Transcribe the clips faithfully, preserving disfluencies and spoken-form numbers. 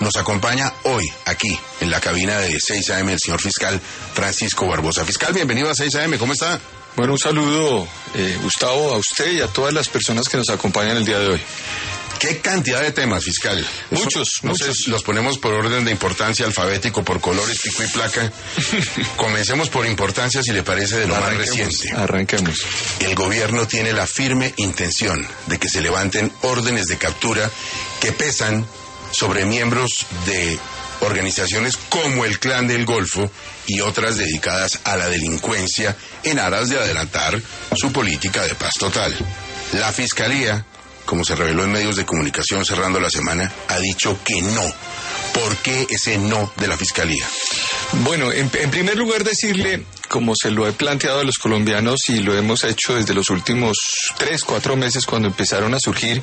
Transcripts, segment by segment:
Nos acompaña hoy, aquí, en la cabina de seis A M, el señor fiscal Francisco Barbosa. Fiscal, bienvenido a seis A M, ¿cómo está? Bueno, un saludo, eh, Gustavo, a usted y a todas las personas que nos acompañan el día de hoy. ¿Qué cantidad de temas, fiscal? Muchos, Eso, muchos. Sé, los ponemos por orden de importancia alfabético, por colores, pico y placa. Comencemos por importancia, si le parece, de lo arranquemos, más reciente. Arranquemos. El gobierno tiene la firme intención de que se levanten órdenes de captura que pesan sobre miembros de organizaciones como el Clan del Golfo y otras dedicadas a la delincuencia en aras de adelantar su política de paz total. La Fiscalía, como se reveló en medios de comunicación cerrando la semana, ha dicho que no. ¿Por qué ese no de la Fiscalía? Bueno, en, en primer lugar decirle, como se lo he planteado a los colombianos y lo hemos hecho desde los últimos tres, cuatro meses cuando empezaron a surgir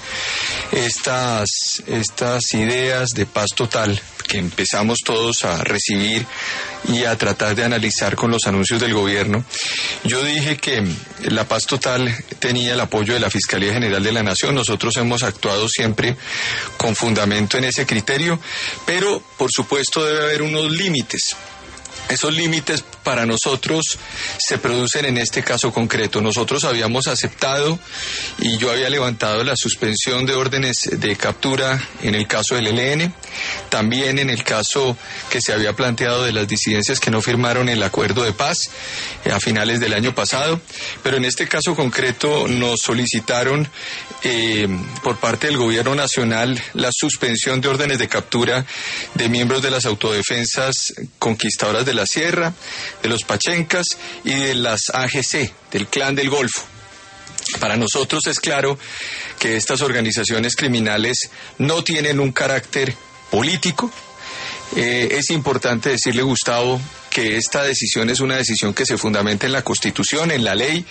estas, estas ideas de paz total que empezamos todos a recibir y a tratar de analizar con los anuncios del gobierno. Yo dije que la paz total tenía el apoyo de la Fiscalía General de la Nación. Nosotros hemos actuado siempre con fundamento en ese criterio, pero por supuesto debe haber unos límites. Esos límites para nosotros se producen en este caso concreto. Nosotros habíamos aceptado y yo había levantado la suspensión de órdenes de captura en el caso del E L N, también en el caso que se había planteado de las disidencias que no firmaron el acuerdo de paz a finales del año pasado, pero en este caso concreto nos solicitaron eh, por parte del gobierno nacional la suspensión de órdenes de captura de miembros de las autodefensas conquistadoras de la Sierra, de los Pachencas y de las A G C, del Clan del Golfo. Para nosotros es claro que estas organizaciones criminales no tienen un carácter político. Eh, es importante decirle, Gustavo, que esta decisión es una decisión que se fundamenta en la Constitución, en la ley.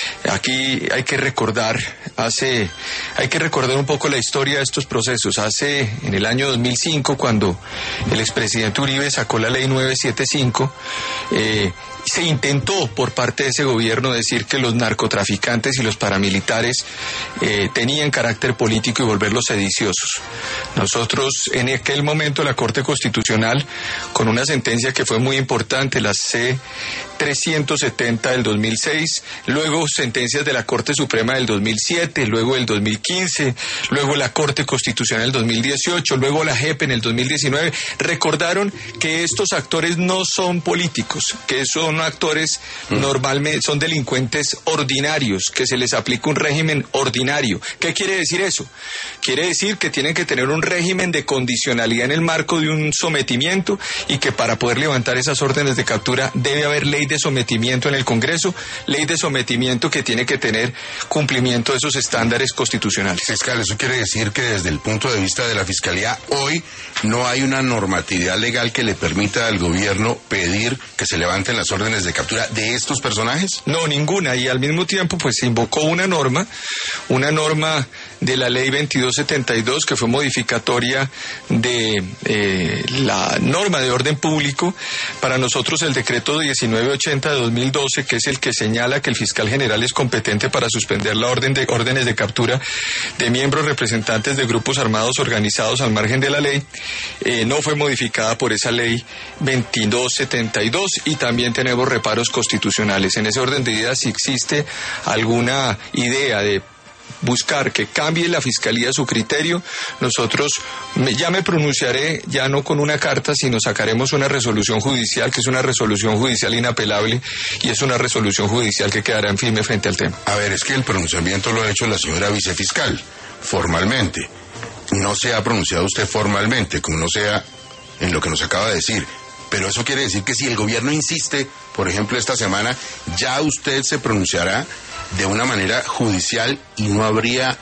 Aquí hay que recordar, hace, hay que recordar un poco la historia de estos procesos. Hace, en el año dos mil cinco, cuando el expresidente Uribe sacó la ley novecientos setenta y cinco, eh, se intentó por parte de ese gobierno decir que los narcotraficantes y los paramilitares eh, tenían carácter político y volverlos sediciosos. Nosotros, en aquel momento, la Corte Constitucional, con una sentencia que fue muy importante, la C trescientos setenta del dos mil seis, luego sentencias de la Corte Suprema del dos mil siete, luego del dos mil quince, luego la Corte Constitucional del dos mil dieciocho, luego la J E P en el dos mil diecinueve, recordaron que estos actores no son políticos, que son actores normalmente, son delincuentes ordinarios, que se les aplica un régimen ordinario. ¿Qué quiere decir eso? Quiere decir que tienen que tener un régimen de condicionalidad en el marco de un sometimiento y que para poder levantar esas órdenes de captura debe haber ley de sometimiento en el Congreso, ley de sometimiento que tiene que tener cumplimiento de esos estándares constitucionales. Fiscal, eso quiere decir que desde el punto de vista de la Fiscalía, hoy no hay una normatividad legal que le permita al gobierno pedir que se levanten las órdenes de captura de estos personajes. No, ninguna, y al mismo tiempo pues se invocó una norma, una norma de la ley veintidós setenta y dos que fue modificatoria de eh, la norma de orden público. Para nosotros el decreto diecinueve ochenta de dos mil doce, que es el que señala que el fiscal general es competente para suspender la orden de órdenes de captura de miembros representantes de grupos armados organizados al margen de la ley, eh, no fue modificada por esa ley veintidós setenta y dos, y también tenemos reparos constitucionales. En ese orden de ideas, si existe alguna idea de buscar que cambie la Fiscalía su criterio, nosotros me, ya me pronunciaré, ya no con una carta, sino sacaremos una resolución judicial, que es una resolución judicial inapelable, y es una resolución judicial que quedará en firme frente al tema. A ver, es que el pronunciamiento lo ha hecho la señora vicefiscal, formalmente. No se ha pronunciado usted formalmente, como no sea en lo que nos acaba de decir. Pero eso quiere decir que si el gobierno insiste, por ejemplo, esta semana, ya usted se pronunciará de una manera judicial y no habría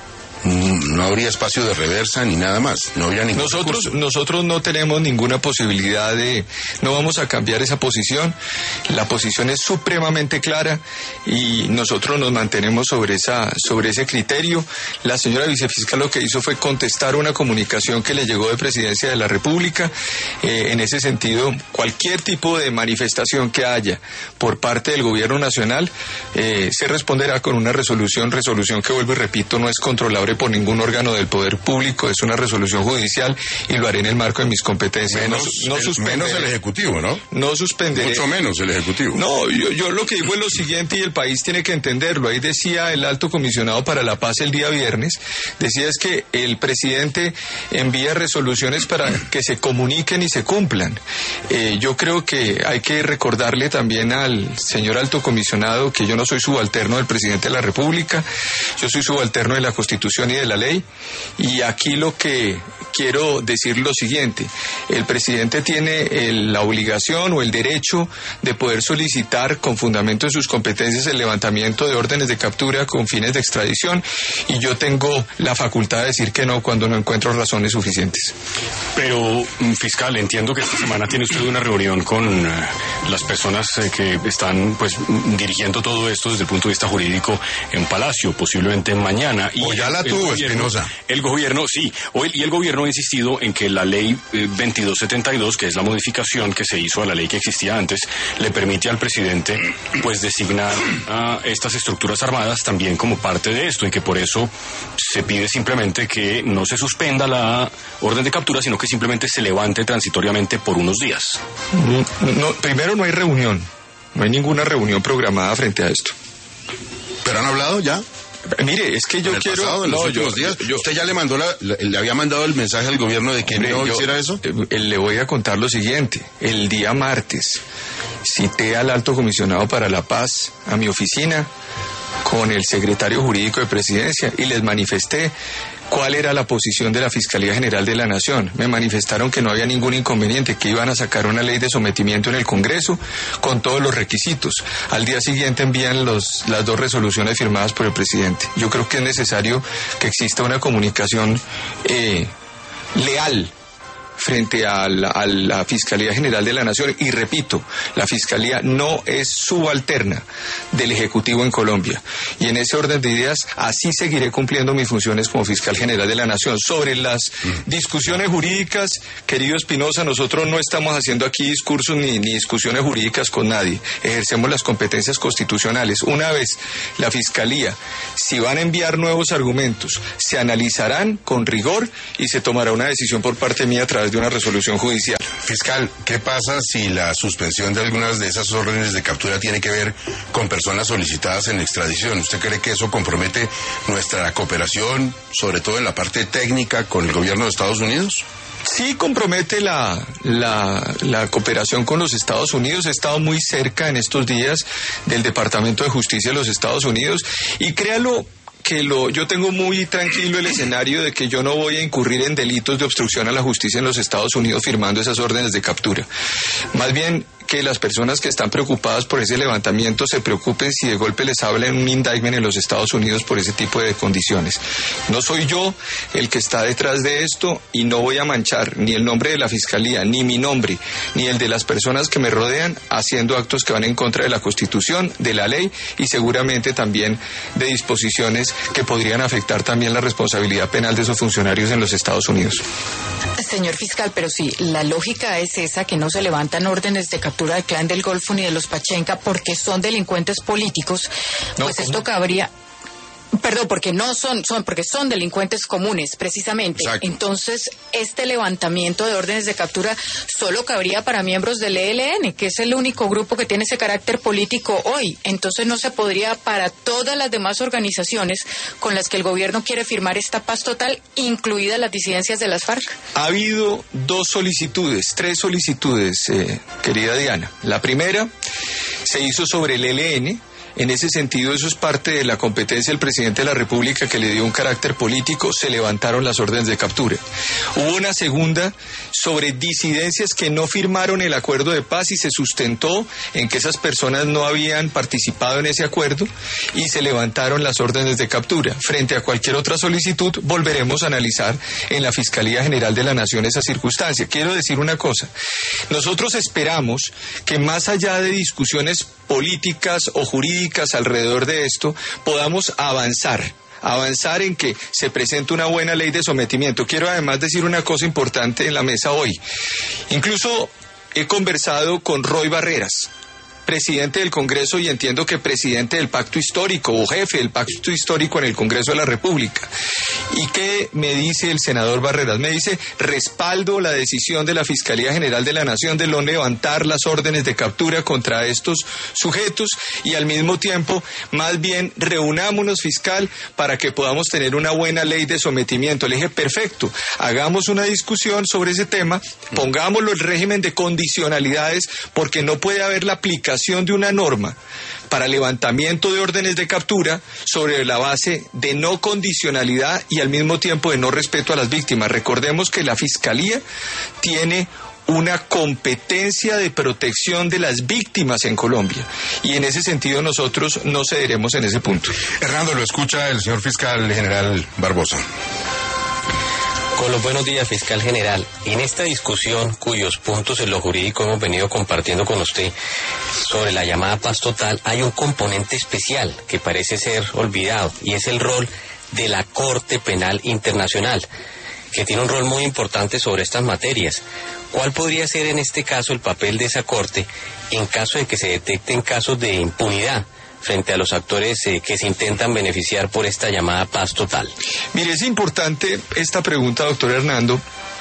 no habría espacio de reversa ni nada más, no habría ningún nosotros recurso. Nosotros no tenemos ninguna posibilidad de, no vamos a cambiar esa posición. La posición es supremamente clara y nosotros nos mantenemos sobre esa sobre ese criterio. La señora vicefiscal lo que hizo fue contestar una comunicación que le llegó de Presidencia de la República. Eh, en ese sentido, cualquier tipo de manifestación que haya por parte del Gobierno Nacional eh, se responderá con una resolución, resolución que vuelvo y repito, no es controlable por ningún órgano órgano del poder público, es una resolución judicial y lo haré en el marco de mis competencias. Menos, no, no el, menos el Ejecutivo, ¿no? No suspenderé. Mucho menos el Ejecutivo. No, yo, yo lo que digo es lo siguiente y el país tiene que entenderlo. Ahí decía el Alto Comisionado para la Paz el día viernes, decía es que el presidente envía resoluciones para que se comuniquen y se cumplan. Eh, yo creo que hay que recordarle también al señor Alto Comisionado que yo no soy subalterno del presidente de la República, yo soy subalterno de la Constitución y de la ley, y aquí lo que quiero decir lo siguiente: el presidente tiene el, la obligación o el derecho de poder solicitar con fundamento en sus competencias el levantamiento de órdenes de captura con fines de extradición, y yo tengo la facultad de decir que no cuando no encuentro razones suficientes. Pero, fiscal, entiendo que esta semana tiene usted una reunión con uh, las personas eh, que están pues dirigiendo todo esto desde el punto de vista jurídico en Palacio, posiblemente mañana. Y o ya la tuvo, Espinosa. El gobierno, sí, hoy, y el gobierno ha insistido en que la ley eh, veintidós setenta y dos, que es la modificación que se hizo a la ley que existía antes, le permite al presidente pues designar a estas estructuras armadas también como parte de esto, y que por eso se pide simplemente que no se suspenda la orden de captura, sino que simplemente se levante transitoriamente por unos días. No, no, primero, no hay reunión, no hay ninguna reunión programada frente a esto. ¿Pero han hablado ya? Mire, es que yo en quiero... Pasado, en los no, últimos yo, días. Yo, ¿Usted ya le mandó la, le había mandado el mensaje al gobierno de que hombre, no yo, hiciera eso? Eh, le voy a contar lo siguiente. El día martes cité al Alto Comisionado para la Paz a mi oficina con el secretario jurídico de Presidencia y les manifesté cuál era la posición de la Fiscalía General de la Nación. Me manifestaron que no había ningún inconveniente, que iban a sacar una ley de sometimiento en el Congreso con todos los requisitos. Al día siguiente envían los, las dos resoluciones firmadas por el presidente. Yo creo que es necesario que exista una comunicación eh, leal frente a la, a la Fiscalía General de la Nación, y repito, la Fiscalía no es subalterna del Ejecutivo en Colombia, y en ese orden de ideas así seguiré cumpliendo mis funciones como Fiscal General de la Nación. Sobre las discusiones jurídicas, querido Espinosa, nosotros no estamos haciendo aquí discursos ni, ni discusiones jurídicas con nadie, ejercemos las competencias constitucionales. Una vez la Fiscalía, si van a enviar nuevos argumentos, se analizarán con rigor y se tomará una decisión por parte mía a través de una resolución judicial. Fiscal, ¿qué pasa si la suspensión de algunas de esas órdenes de captura tiene que ver con personas solicitadas en extradición? ¿Usted cree que eso compromete nuestra cooperación, sobre todo en la parte técnica, con el gobierno de Estados Unidos? Sí compromete la, la, la cooperación con los Estados Unidos. He estado muy cerca en estos días del Departamento de Justicia de los Estados Unidos, y créalo que lo, yo tengo muy tranquilo el escenario de que yo no voy a incurrir en delitos de obstrucción a la justicia en los Estados Unidos firmando esas órdenes de captura. Más bien, que las personas que están preocupadas por ese levantamiento se preocupen si de golpe les hablan un indictment en los Estados Unidos por ese tipo de condiciones. No soy yo el que está detrás de esto, y no voy a manchar ni el nombre de la Fiscalía, ni mi nombre, ni el de las personas que me rodean haciendo actos que van en contra de la Constitución, de la ley, y seguramente también de disposiciones que podrían afectar también la responsabilidad penal de esos funcionarios en los Estados Unidos. Señor fiscal, pero si la lógica es esa, que no se levantan órdenes de captura del Clan del Golfo ni de los Pachenca porque son delincuentes políticos, no, pues ¿cómo? Esto cabría... Perdón, porque no son, son, porque son delincuentes comunes, precisamente. Exacto. Entonces, este levantamiento de órdenes de captura solo cabría para miembros del E L N, que es el único grupo que tiene ese carácter político hoy. Entonces, no se podría para todas las demás organizaciones con las que el gobierno quiere firmar esta paz total, incluidas las disidencias de las FARC. Ha habido dos solicitudes, tres solicitudes, eh, querida Diana. La primera se hizo sobre el E L N. En ese sentido, eso es parte de la competencia del presidente de la República, que le dio un carácter político. Se levantaron las órdenes de captura. Hubo una segunda sobre disidencias que no firmaron el acuerdo de paz, y se sustentó en que esas personas no habían participado en ese acuerdo, y se levantaron las órdenes de captura. Frente a cualquier otra solicitud, volveremos a analizar en la Fiscalía General de la Nación esa circunstancia. Quiero decir una cosa: nosotros esperamos que, más allá de discusiones políticas o jurídicas alrededor de esto, podamos avanzar, avanzar en que se presente una buena ley de sometimiento. Quiero además decir una cosa importante en la mesa hoy. Incluso he conversado con Roy Barreras, presidente del Congreso y entiendo que presidente del Pacto Histórico o jefe del Pacto Histórico en el Congreso de la República. ¿Y qué me dice el senador Barreras? Me dice, respaldo la decisión de la Fiscalía General de la Nación de no levantar las órdenes de captura contra estos sujetos y al mismo tiempo, más bien, reunámonos, fiscal, para que podamos tener una buena ley de sometimiento. Le dije, perfecto, hagamos una discusión sobre ese tema, pongámoslo el régimen de condicionalidades, porque no puede haber la aplicación de una norma para levantamiento de órdenes de captura sobre la base de no condicionalidad y al mismo tiempo de no respeto a las víctimas. Recordemos que la Fiscalía tiene una competencia de protección de las víctimas en Colombia y en ese sentido nosotros no cederemos en ese punto. Hernando, lo escucha el señor fiscal general Barbosa. Con los buenos días, fiscal general. En esta discusión, cuyos puntos en lo jurídico hemos venido compartiendo con usted sobre la llamada paz total, hay un componente especial que parece ser olvidado y es el rol de la Corte Penal Internacional, que tiene un rol muy importante sobre estas materias. ¿Cuál podría ser en este caso el papel de esa Corte en caso de que se detecten casos de impunidad frente a los actores eh, que se intentan beneficiar por esta llamada paz total? Mire, es importante esta pregunta, doctor Hernando,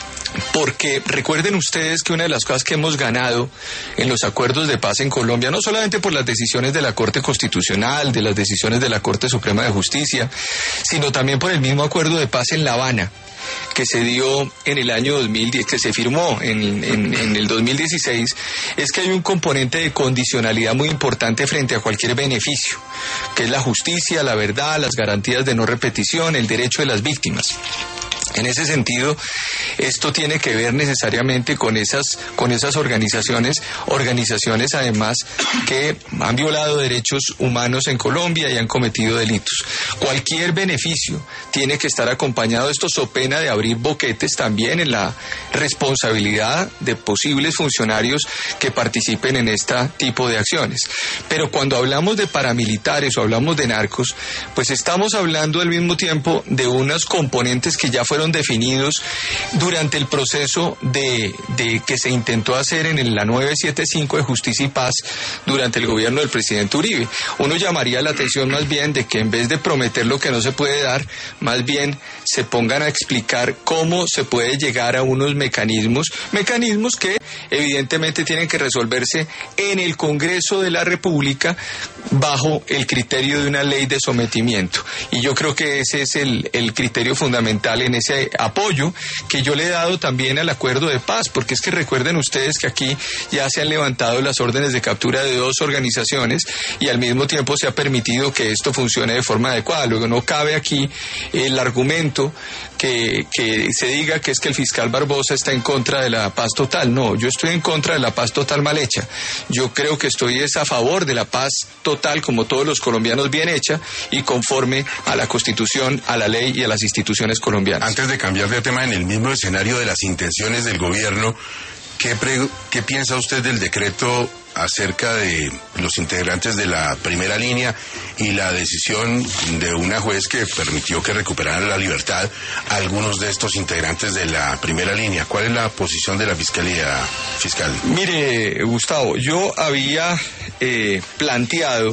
porque recuerden ustedes que una de las cosas que hemos ganado en los acuerdos de paz en Colombia, no solamente por las decisiones de la Corte Constitucional, de las decisiones de la Corte Suprema de Justicia, sino también por el mismo acuerdo de paz en La Habana, que se dio en el año dos mil diez, que se firmó en, en, en el dos mil dieciséis, es que hay un componente de condicionalidad muy importante frente a cualquier beneficio, que es la justicia, la verdad, las garantías de no repetición, el derecho de las víctimas. En ese sentido, esto tiene que ver necesariamente con esas, con esas organizaciones, organizaciones además que han violado derechos humanos en Colombia y han cometido delitos. Cualquier beneficio tiene que estar acompañado de esto, so pena de abrir boquetes también en la responsabilidad de posibles funcionarios que participen en este tipo de acciones. Pero cuando hablamos de paramilitares o hablamos de narcos, pues estamos hablando al mismo tiempo de unos componentes que ya fueron definidos durante el proceso de, de que se intentó hacer en la nueve setenta y cinco de Justicia y Paz durante el gobierno del presidente Uribe. Uno llamaría la atención más bien de que en vez de prometer lo que no se puede dar, más bien se pongan a explicar cómo se puede llegar a unos mecanismos, mecanismos que evidentemente tienen que resolverse en el Congreso de la República bajo el criterio de una ley de sometimiento. Y yo creo que ese es el, el criterio fundamental en ese apoyo que yo le he dado también al acuerdo de paz, porque es que recuerden ustedes que aquí ya se han levantado las órdenes de captura de dos organizaciones y al mismo tiempo se ha permitido que esto funcione de forma adecuada. Luego no cabe aquí el argumento que, que se diga que es que el fiscal Barbosa está en contra de la paz total. No, yo estoy en contra de la paz total mal hecha. Yo creo que estoy es a favor de la paz total, como todos los colombianos, bien hecha y conforme a la Constitución, a la ley y a las instituciones colombianas. Antes de cambiar de tema, en el mismo escenario de las intenciones del gobierno, ¿qué, pre- qué piensa usted del decreto acerca de los integrantes de la primera línea y la decisión de una juez que permitió que recuperaran la libertad a algunos de estos integrantes de la primera línea? ¿Cuál es la posición de la Fiscalía, fiscal? Mire, Gustavo, yo había eh, planteado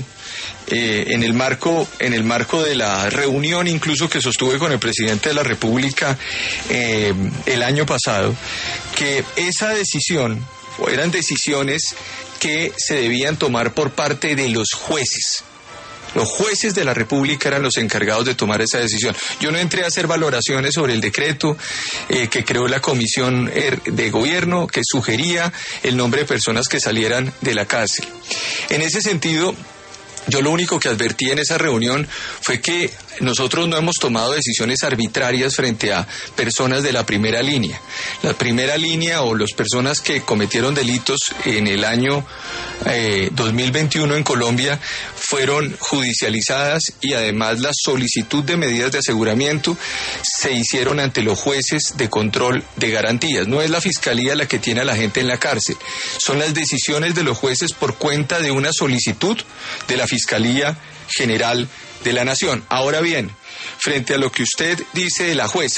Eh, en el marco en el marco de la reunión incluso que sostuve con el presidente de la República eh, el año pasado, que esa decisión o eran decisiones que se debían tomar por parte de los jueces. Los jueces de la República eran los encargados de tomar esa decisión. Yo no entré a hacer valoraciones sobre el decreto eh, que creó la Comisión de Gobierno, que sugería el nombre de personas que salieran de la cárcel. En ese sentido, yo lo único que advertí en esa reunión fue que nosotros no hemos tomado decisiones arbitrarias frente a personas de la primera línea. La primera línea o las personas que cometieron delitos en el año eh, dos mil veintiuno en Colombia fueron judicializadas y además la solicitud de medidas de aseguramiento se hicieron ante los jueces de control de garantías. No es la Fiscalía la que tiene a la gente en la cárcel, son las decisiones de los jueces por cuenta de una solicitud de la Fiscalía General de la Nación. Ahora bien, frente a lo que usted dice de la jueza,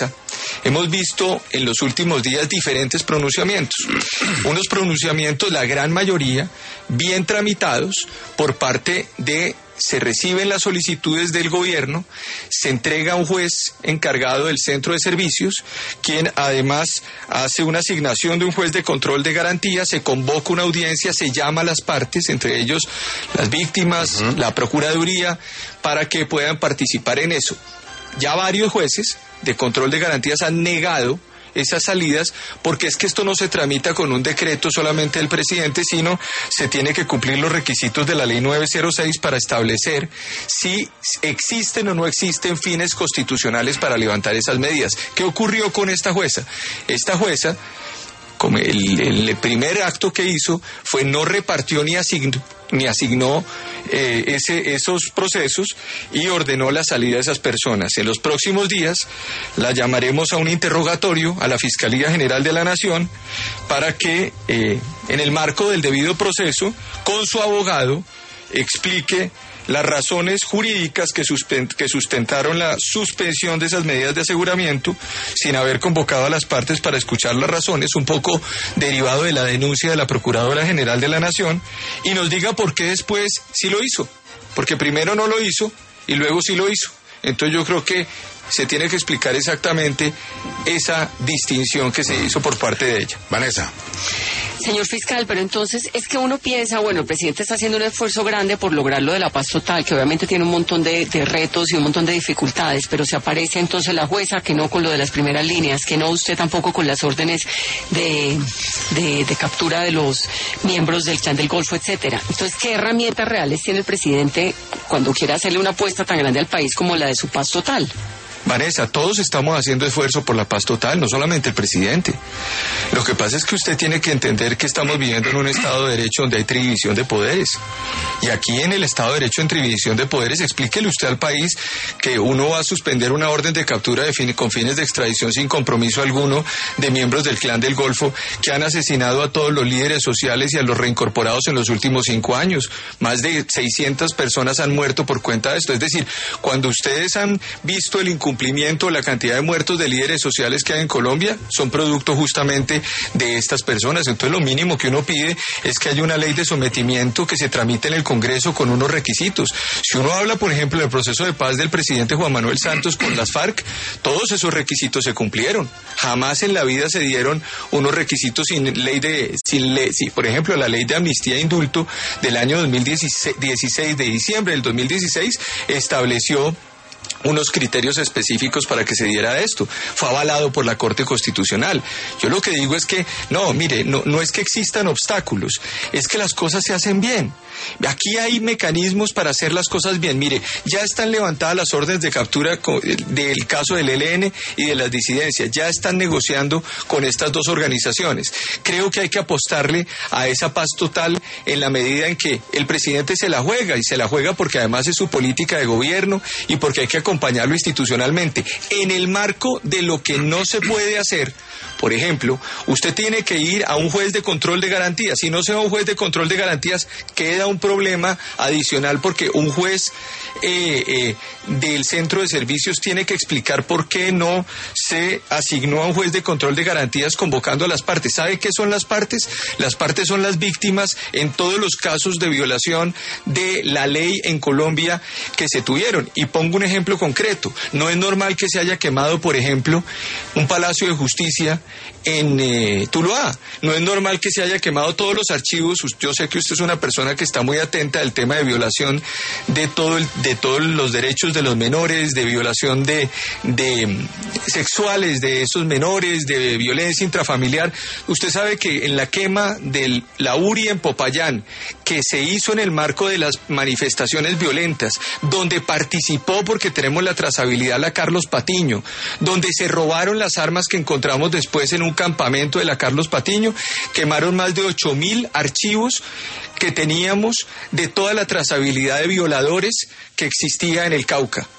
hemos visto en los últimos días diferentes pronunciamientos. Unos pronunciamientos, la gran mayoría, bien tramitados por parte de... Se reciben las solicitudes del gobierno, se entrega a un juez encargado del centro de servicios, quien además hace una asignación de un juez de control de garantía, se convoca una audiencia, se llama a las partes, entre ellos las víctimas, uh-huh. la Procuraduría, para que puedan participar en eso. Ya varios jueces de control de garantías han negado esas salidas, porque es que esto no se tramita con un decreto solamente del presidente, sino se tiene que cumplir los requisitos de la ley novecientos seis para establecer si existen o no existen fines constitucionales para levantar esas medidas. ¿Qué ocurrió con esta jueza? Esta jueza, como el, el primer acto que hizo fue no repartió ni asignó ni asignó eh, ese, esos procesos y ordenó la salida de esas personas. En los próximos días la llamaremos a un interrogatorio a la Fiscalía General de la Nación para que eh, en el marco del debido proceso, con su abogado, explique las razones jurídicas que, suspen- que sustentaron la suspensión de esas medidas de aseguramiento sin haber convocado a las partes para escuchar las razones, un poco derivado de la denuncia de la Procuradora General de la Nación, y nos diga por qué después sí lo hizo, porque primero no lo hizo y luego sí lo hizo. Entonces yo creo que se tiene que explicar exactamente esa distinción que se hizo por parte de ella. Vanessa. Señor fiscal, pero entonces es que uno piensa, bueno, el presidente está haciendo un esfuerzo grande por lograr lo de la paz total, que obviamente tiene un montón de, de retos y un montón de dificultades, pero se aparece entonces la jueza que no con lo de las primeras líneas, que no usted tampoco con las órdenes de, de, de captura de los miembros del Clan del Golfo, etcétera. Entonces, ¿qué herramientas reales tiene el presidente cuando quiere hacerle una apuesta tan grande al país como la de su paz total? Vanessa, todos estamos haciendo esfuerzo por la paz total, no solamente el presidente. Lo que pasa es que usted tiene que entender que estamos viviendo en un Estado de Derecho donde hay división de poderes. Y aquí en el Estado de Derecho entre división de poderes, explíquele usted al país que uno va a suspender una orden de captura de fin, con fines de extradición sin compromiso alguno de miembros del Clan del Golfo que han asesinado a todos los líderes sociales y a los reincorporados en los últimos cinco años. Más de seiscientas personas han muerto por cuenta de esto. Es decir, cuando ustedes han visto el incumplimiento cumplimiento, la cantidad de muertos de líderes sociales que hay en Colombia son producto justamente de estas personas. Entonces lo mínimo que uno pide es que haya una ley de sometimiento que se tramite en el Congreso con unos requisitos. Si uno habla, por ejemplo, del proceso de paz del presidente Juan Manuel Santos con las FARC, todos esos requisitos se cumplieron. Jamás en la vida se dieron unos requisitos sin ley de, sin ley, sí, por ejemplo, la ley de amnistía e indulto del año dos mil dieciséis, de diciembre del dos mil dieciséis, estableció unos criterios específicos para que se diera esto. Fue avalado por la Corte Constitucional. Yo lo que digo es que, no, mire, no, no es que existan obstáculos, es que las cosas se hacen bien. Aquí hay mecanismos para hacer las cosas bien. Mire, ya están levantadas las órdenes de captura del caso del E L N y de las disidencias. Ya están negociando con estas dos organizaciones. Creo que hay que apostarle a esa paz total en la medida en que el presidente se la juega, y se la juega porque además es su política de gobierno y porque hay que acompañarlo institucionalmente. En el marco de lo que no se puede hacer, por ejemplo, usted tiene que ir a un juez de control de garantías. Si no se va a un juez de control de garantías, queda un problema adicional, porque un juez eh, eh, del centro de servicios tiene que explicar por qué no se asignó a un juez de control de garantías convocando a las partes. ¿Sabe qué son las partes? Las partes son las víctimas en todos los casos de violación de la ley en Colombia que se tuvieron. Y pongo un ejemplo concreto. No es normal que se haya quemado, por ejemplo, un palacio de justicia en eh, Tuluá. No es normal que se haya quemado todos los archivos. Yo sé que usted es una persona que está muy atenta al tema de violación de todo el, de todos los derechos de los menores, de violación de, de sexuales de esos menores, de violencia intrafamiliar. Usted sabe que en la quema de la U R I en Popayán, que se hizo en el marco de las manifestaciones violentas, donde participó, porque tenemos la trazabilidad, la Carlos Patiño, donde se robaron las armas que encontramos después en un campamento de la Carlos Patiño, quemaron más de ocho mil archivos que teníamos de toda la trazabilidad de violadores que existía en el Cauca.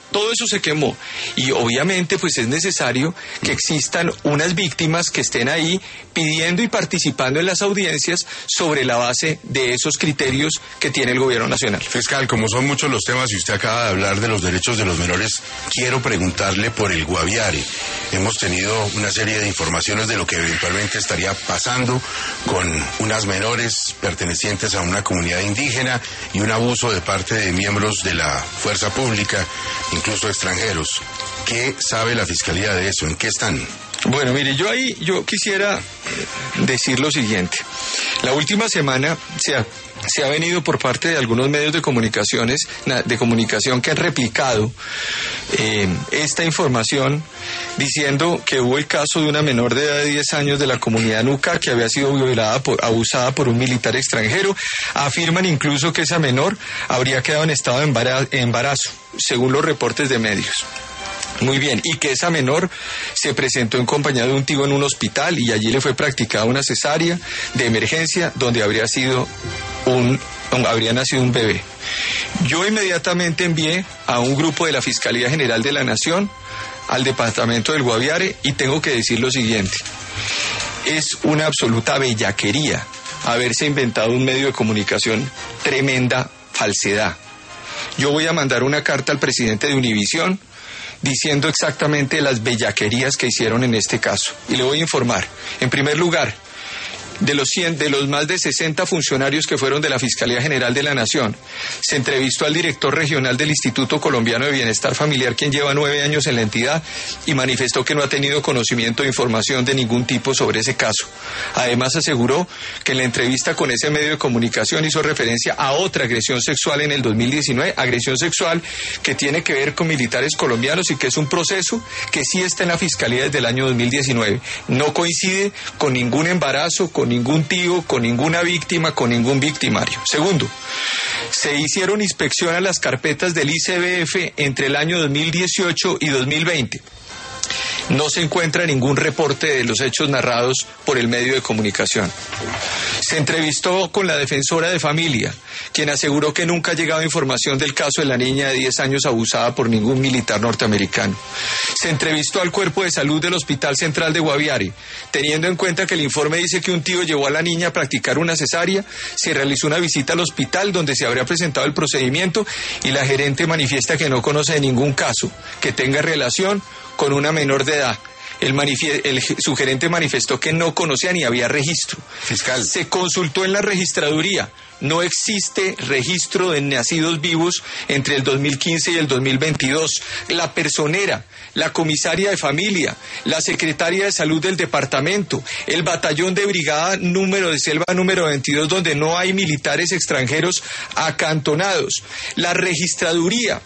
todo eso se quemó. Y obviamente pues es necesario que existan unas víctimas que estén ahí pidiendo y participando en las audiencias sobre la base de esos criterios que tiene el gobierno nacional. Fiscal, como son muchos los temas y usted acaba de hablar de los derechos de los menores, quiero preguntarle por el Guaviare. Hemos tenido una serie de informaciones de lo que eventualmente estaría pasando con unas menores pertenecientes a una comunidad indígena y un abuso de parte de miembros de la fuerza pública, incluso extranjeros. ¿Qué sabe la Fiscalía de eso? ¿En qué están? Bueno, mire, yo ahí yo quisiera decir lo siguiente. La última semana se ha, se ha venido por parte de algunos medios de comunicaciones de comunicación que han replicado eh, esta información diciendo que hubo el caso de una menor de edad de diez años de la comunidad Nuca que había sido violada, por, abusada por un militar extranjero. Afirman incluso que esa menor habría quedado en estado de embarazo, según los reportes de medios. Muy bien, y que esa menor se presentó en compañía de un tío en un hospital y allí le fue practicada una cesárea de emergencia donde habría sido un, habría nacido un bebé. Yo inmediatamente envié a un grupo de la Fiscalía General de la Nación al departamento del Guaviare y tengo que decir lo siguiente: es una absoluta bellaquería haberse inventado un medio de comunicación, tremenda falsedad. Yo voy a mandar una carta al presidente de Univisión diciendo exactamente las bellaquerías que hicieron en este caso. Y le voy a informar. En primer lugar, de los cien, de los más de sesenta funcionarios que fueron de la Fiscalía General de la Nación, se entrevistó al director regional del Instituto Colombiano de Bienestar Familiar, quien lleva nueve años en la entidad, y manifestó que no ha tenido conocimiento de información de ningún tipo sobre ese caso. Además, aseguró que en la entrevista con ese medio de comunicación hizo referencia a otra agresión sexual en el dos mil diecinueve, agresión sexual que tiene que ver con militares colombianos y que es un proceso que sí está en la Fiscalía desde el año dos mil diecinueve. No coincide con ningún embarazo, con ningún tío, con ninguna víctima, con ningún victimario. Segundo, se hicieron inspección a las carpetas del I C B F entre el año dos mil dieciocho y dos mil veinte. No se encuentra ningún reporte de los hechos narrados por el medio de comunicación. Se entrevistó con la defensora de familia, quien aseguró que nunca ha llegado información del caso de la niña de diez años abusada por ningún militar norteamericano. Se entrevistó al cuerpo de salud del Hospital Central de Guaviare, teniendo en cuenta que el informe dice que un tío llevó a la niña a practicar una cesárea. Se realizó una visita al hospital donde se habría presentado el procedimiento y la gerente manifiesta que no conoce de ningún caso que tenga relación con una menor de edad. El, manifie- el su gerente manifestó que no conocía ni había registro. Fiscal. Se consultó en la registraduría. No existe registro de nacidos vivos entre el dos mil quince y el dos mil veintidós. La personera, la comisaria de familia, la secretaria de salud del departamento, el batallón de brigada número de selva número veintidós, donde no hay militares extranjeros acantonados, la registraduría,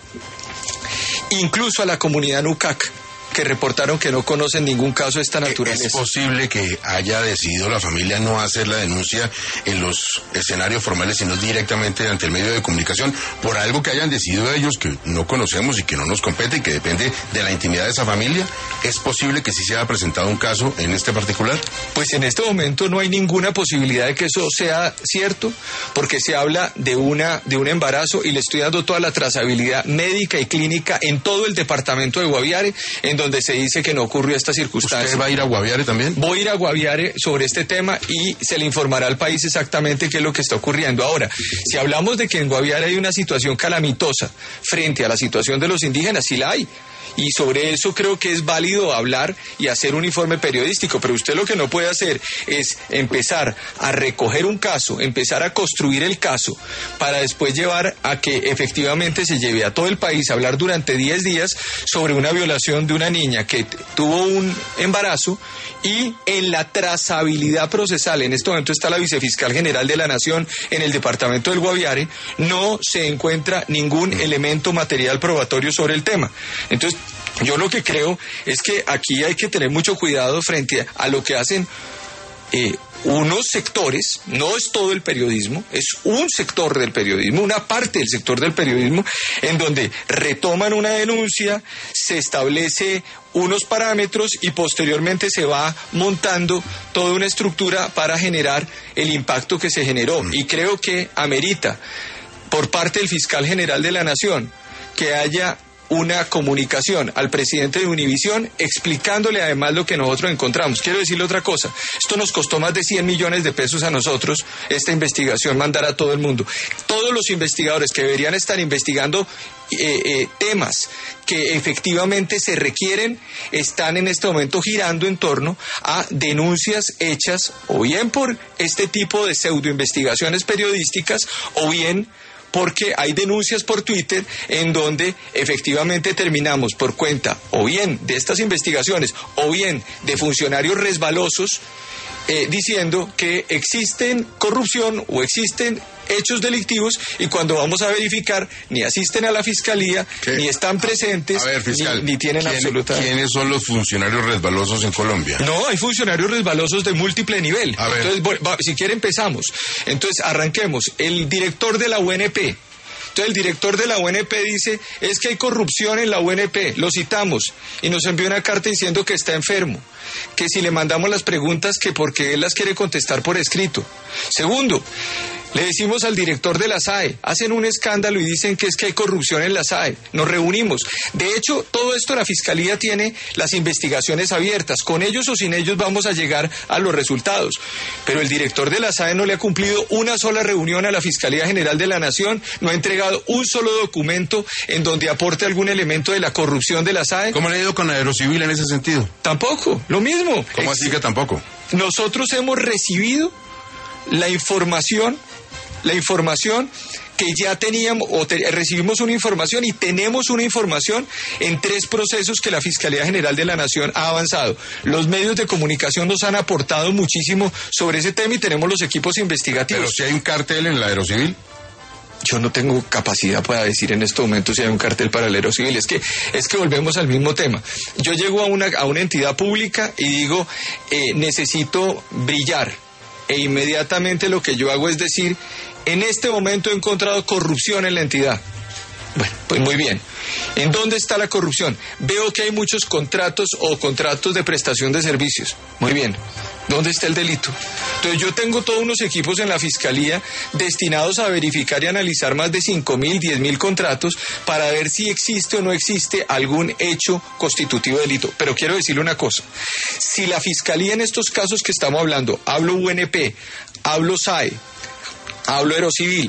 incluso a la comunidad Nucac, que reportaron que no conocen ningún caso de esta naturaleza. ¿Es posible que haya decidido la familia no hacer la denuncia en los escenarios formales, sino directamente ante el medio de comunicación, por algo que hayan decidido ellos que no conocemos y que no nos compete y que depende de la intimidad de esa familia? ¿Es posible que sí se haya presentado un caso en este particular? Pues en este momento no hay ninguna posibilidad de que eso sea cierto, porque se habla de una de un embarazo y le estoy dando toda la trazabilidad médica y clínica en todo el departamento de Guaviare, en donde se dice que no ocurrió esta circunstancia. ¿Usted va a ir a Guaviare también? Voy a ir a Guaviare sobre este tema y se le informará al país exactamente qué es lo que está ocurriendo. Ahora, si hablamos de que en Guaviare hay una situación calamitosa frente a la situación de los indígenas, sí la hay. Y sobre eso creo que es válido hablar y hacer un informe periodístico, pero usted lo que no puede hacer es empezar a recoger un caso, empezar a construir el caso, para después llevar a que efectivamente se lleve a todo el país a hablar durante diez días sobre una violación de una niña que tuvo un embarazo. Y en la trazabilidad procesal, en este momento está la vicefiscal general de la Nación en el departamento del Guaviare, no se encuentra ningún elemento material probatorio sobre el tema. Entonces, yo lo que creo es que aquí hay que tener mucho cuidado frente a lo que hacen eh, unos sectores, no es todo el periodismo, es un sector del periodismo, una parte del sector del periodismo, en donde retoman una denuncia, se establece unos parámetros y posteriormente se va montando toda una estructura para generar el impacto que se generó. Y creo que amerita, por parte del fiscal general de la Nación, que haya una comunicación al presidente de Univisión explicándole además lo que nosotros encontramos. Quiero decirle otra cosa, esto nos costó más de cien millones de pesos a nosotros, esta investigación, mandar a todo el mundo. Todos los investigadores que deberían estar investigando eh, eh, temas que efectivamente se requieren están en este momento girando en torno a denuncias hechas o bien por este tipo de pseudoinvestigaciones periodísticas o bien porque hay denuncias por Twitter en donde efectivamente terminamos por cuenta o bien de estas investigaciones o bien de funcionarios resbalosos eh, diciendo que existen corrupción o existen hechos delictivos y cuando vamos a verificar ni asisten a la fiscalía, ¿qué? Ni están presentes, a ver, fiscal, ni, ni tienen ¿quién, absoluta... ¿Quiénes son los funcionarios resbalosos en Colombia? No, hay funcionarios resbalosos de múltiple nivel. A ver. Entonces, bueno, va, si quiere empezamos. Entonces, arranquemos. El director de la U N P... Entonces el director de la U N P dice, es que hay corrupción en la U N P, lo citamos, y nos envió una carta diciendo que está enfermo, que si le mandamos las preguntas, que porque él las quiere contestar por escrito. Segundo, le decimos al director de la S A E, hacen un escándalo y dicen que es que hay corrupción en la S A E, nos reunimos. De hecho, todo esto la Fiscalía tiene las investigaciones abiertas, con ellos o sin ellos vamos a llegar a los resultados. Pero el director de la S A E no le ha cumplido una sola reunión a la Fiscalía General de la Nación, no ha entregado un solo documento en donde aporte algún elemento de la corrupción de la S A E. ¿Cómo le ha ido con Aerocivil en ese sentido? Tampoco, lo mismo. ¿Cómo así que tampoco? Nosotros hemos recibido la información la información que ya teníamos, o te, recibimos una información y tenemos una información en tres procesos que la Fiscalía General de la Nación ha avanzado. Los medios de comunicación nos han aportado muchísimo sobre ese tema y tenemos los equipos investigativos. ¿Pero si hay un cartel en la Aerocivil? Yo no tengo capacidad para decir en este momento si hay un cartel para el Aerocivil. Es que, es que volvemos al mismo tema. Yo llego a una, a una entidad pública y digo, eh, necesito brillar. E inmediatamente lo que yo hago es decir, en este momento he encontrado corrupción en la entidad. Bueno, pues muy bien. ¿En dónde está la corrupción? Veo que hay muchos contratos o contratos de prestación de servicios. Muy bien. ¿Dónde está el delito? Entonces yo tengo todos unos equipos en la Fiscalía destinados a verificar y analizar más de cinco mil, diez mil contratos para ver si existe o no existe algún hecho constitutivo de delito. Pero quiero decirle una cosa. Si la Fiscalía en estos casos que estamos hablando, hablo U N P, hablo S A E, hablo Aerocivil,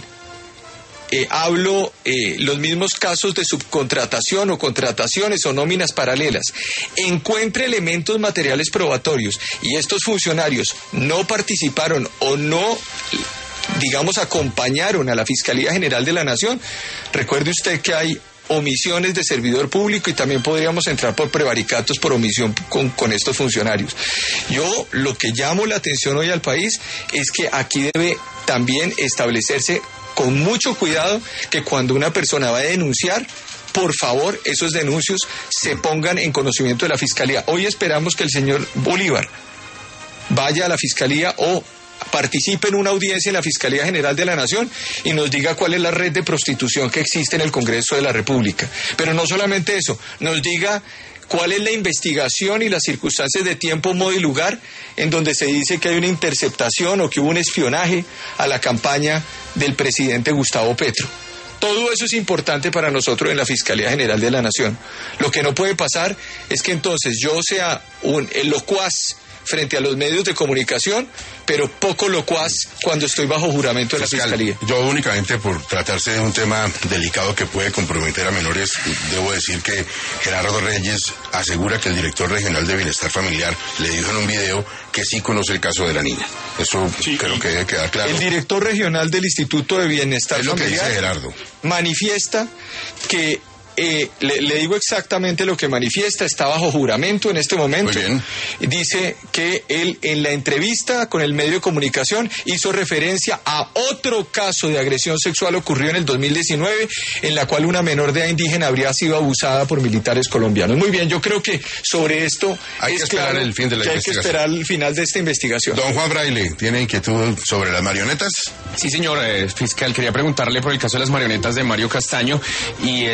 Eh, hablo eh, los mismos casos de subcontratación o contrataciones o nóminas paralelas, encuentre elementos materiales probatorios y estos funcionarios no participaron o no, digamos, acompañaron a la Fiscalía General de la Nación, recuerde usted que hay omisiones de servidor público y también podríamos entrar por prevaricatos por omisión con, con estos funcionarios. Yo lo que llamo la atención hoy al país es que aquí debe también establecerse con mucho cuidado que cuando una persona va a denunciar, por favor, esos denuncios se pongan en conocimiento de la Fiscalía. Hoy esperamos que el señor Bolívar vaya a la Fiscalía o participe en una audiencia en la Fiscalía General de la Nación y nos diga cuál es la red de prostitución que existe en el Congreso de la República. Pero no solamente eso, nos diga cuál es la investigación y las circunstancias de tiempo, modo y lugar en donde se dice que hay una interceptación o que hubo un espionaje a la campaña del presidente Gustavo Petro. Todo eso es importante para nosotros en la Fiscalía General de la Nación. Lo que no puede pasar es que entonces yo sea un el locuaz frente a los medios de comunicación, pero poco locuaz cuando estoy bajo juramento de la Fiscal, Fiscalía. Yo únicamente por tratarse de un tema delicado que puede comprometer a menores, debo decir que Gerardo Reyes asegura que el director regional de Bienestar Familiar le dijo en un video que sí conoce el caso de la niña. Eso sí, creo que debe quedar claro. El director regional del Instituto de Bienestar es lo Familiar que dice Gerardo. Manifiesta que Eh, le, le digo exactamente lo que manifiesta, está bajo juramento en este momento. Muy bien. Dice que él en la entrevista con el medio de comunicación hizo referencia a otro caso de agresión sexual ocurrido en el dos mil diecinueve, en la cual una menor de edad indígena habría sido abusada por militares colombianos. Muy bien, yo creo que sobre esto hay es que esperar claro el fin de la que investigación. Hay que esperar el final de esta investigación. Don Juan Braille, ¿tiene inquietud sobre las marionetas? Sí, señor eh, fiscal, quería preguntarle por el caso de las marionetas de Mario Castaño y esa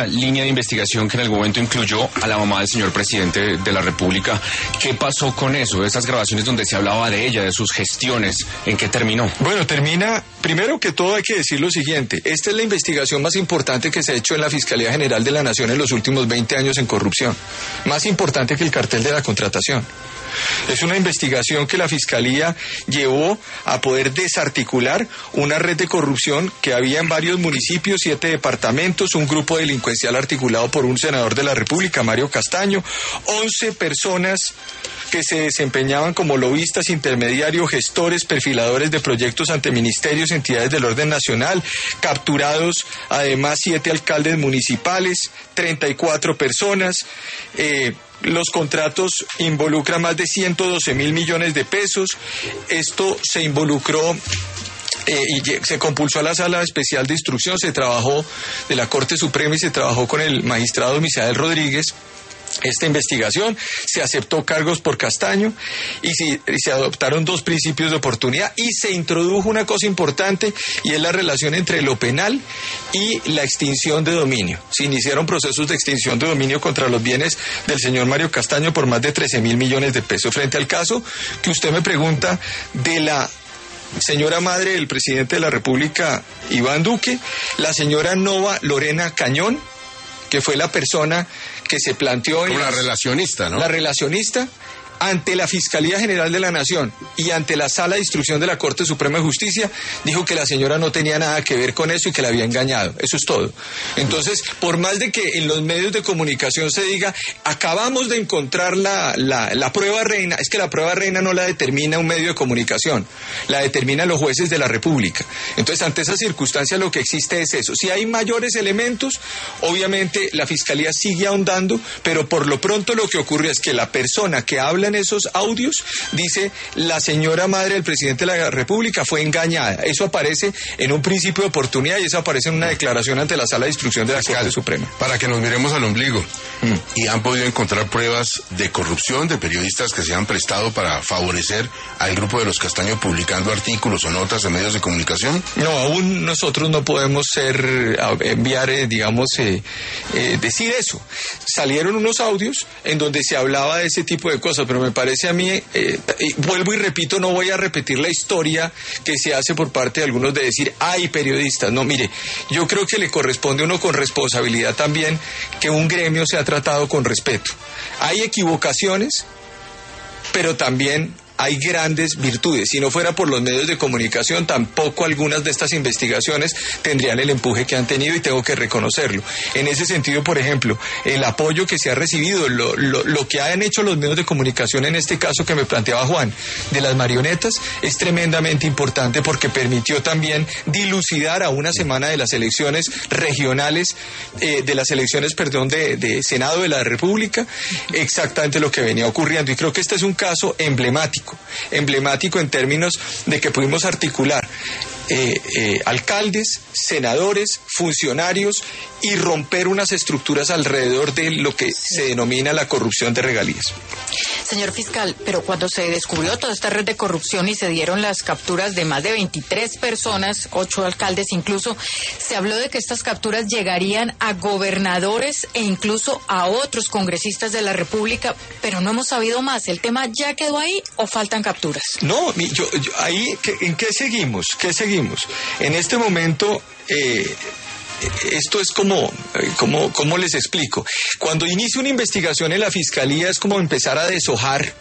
línea de investigación que en algún momento incluyó a la mamá del señor presidente de la República. ¿Qué pasó con eso? Esas grabaciones donde se hablaba de ella, de sus gestiones, ¿en qué terminó? Bueno, termina, primero que todo hay que decir lo siguiente, esta es la investigación más importante que se ha hecho en la Fiscalía General de la Nación en los últimos veinte años en corrupción, más importante que el cartel de la contratación. Es una investigación que la Fiscalía llevó a poder desarticular una red de corrupción que había en varios municipios, siete departamentos, un grupo delincuencial articulado por un senador de la República, Mario Castaño, once personas que se desempeñaban como lobistas, intermediarios, gestores, perfiladores de proyectos ante ministerios, entidades del orden nacional, capturados además siete alcaldes municipales, treinta y cuatro personas, eh, los contratos involucran más de ciento doce mil millones de pesos. Esto se involucró eh, y se compulsó a la Sala Especial de Instrucción, se trabajó de la Corte Suprema y se trabajó con el magistrado Misael Rodríguez. Esta investigación, se aceptó cargos por Castaño y se, y se adoptaron dos principios de oportunidad y se introdujo una cosa importante y es la relación entre lo penal y la extinción de dominio. Se iniciaron procesos de extinción de dominio contra los bienes del señor Mario Castaño por más de trece mil millones de pesos. Frente al caso que usted me pregunta de la señora madre del presidente de la República, Iván Duque, la señora Nova Lorena Cañón, que fue la persona que se planteó... Como la relacionista, ¿no? La relacionista ante la Fiscalía General de la Nación y ante la Sala de Instrucción de la Corte Suprema de Justicia, dijo que la señora no tenía nada que ver con eso y que la había engañado. Eso es todo. Entonces, por más de que en los medios de comunicación se diga, acabamos de encontrar la, la, la prueba reina, es que la prueba reina no la determina un medio de comunicación, la determinan los jueces de la República. Entonces, ante esa circunstancia lo que existe es eso. Si hay mayores elementos, obviamente la Fiscalía sigue ahondando, pero por lo pronto lo que ocurre es que la persona que habla en esos audios dice, la señora madre del presidente de la República fue engañada. Eso aparece en un principio de oportunidad y eso aparece en una declaración ante la Sala de Instrucción de la Fiscal, Corte Suprema. Para que nos miremos al ombligo. Mm. Y han podido encontrar pruebas de corrupción de periodistas que se han prestado para favorecer al grupo de los Castaño publicando artículos o notas en medios de comunicación. No, aún nosotros no podemos ser, enviar, eh, digamos, eh, eh, decir eso. Salieron unos audios en donde se hablaba de ese tipo de cosas, pero me parece a mí, eh, vuelvo y repito, no voy a repetir la historia que se hace por parte de algunos de decir, hay periodistas. No, mire, yo creo que le corresponde a uno con responsabilidad también que un gremio sea tratado con respeto. Hay equivocaciones, pero también hay grandes virtudes. Si no fuera por los medios de comunicación, tampoco algunas de estas investigaciones tendrían el empuje que han tenido y tengo que reconocerlo. En ese sentido, por ejemplo, el apoyo que se ha recibido, lo, lo, lo que han hecho los medios de comunicación en este caso que me planteaba Juan, de las marionetas, es tremendamente importante porque permitió también dilucidar a una semana de las elecciones regionales, eh, de las elecciones, perdón, de, de Senado de la República, exactamente lo que venía ocurriendo. Y creo que este es un caso emblemático. emblemático en términos de que pudimos articular eh, eh, alcaldes, senadores, funcionarios y romper unas estructuras alrededor de lo que sí se denomina la corrupción de regalías. Señor fiscal, pero cuando se descubrió toda esta red de corrupción y se dieron las capturas de más de veintitrés personas, ocho alcaldes incluso, se habló de que estas capturas llegarían a gobernadores e incluso a otros congresistas de la República, pero no hemos sabido más. ¿El tema ya quedó ahí o faltan capturas? No, yo, yo, ahí, ¿en qué seguimos? ¿Qué seguimos? En este momento... Eh, Esto es como, como, ¿cómo les explico? Cuando inicia una investigación en la Fiscalía es como empezar a deshojar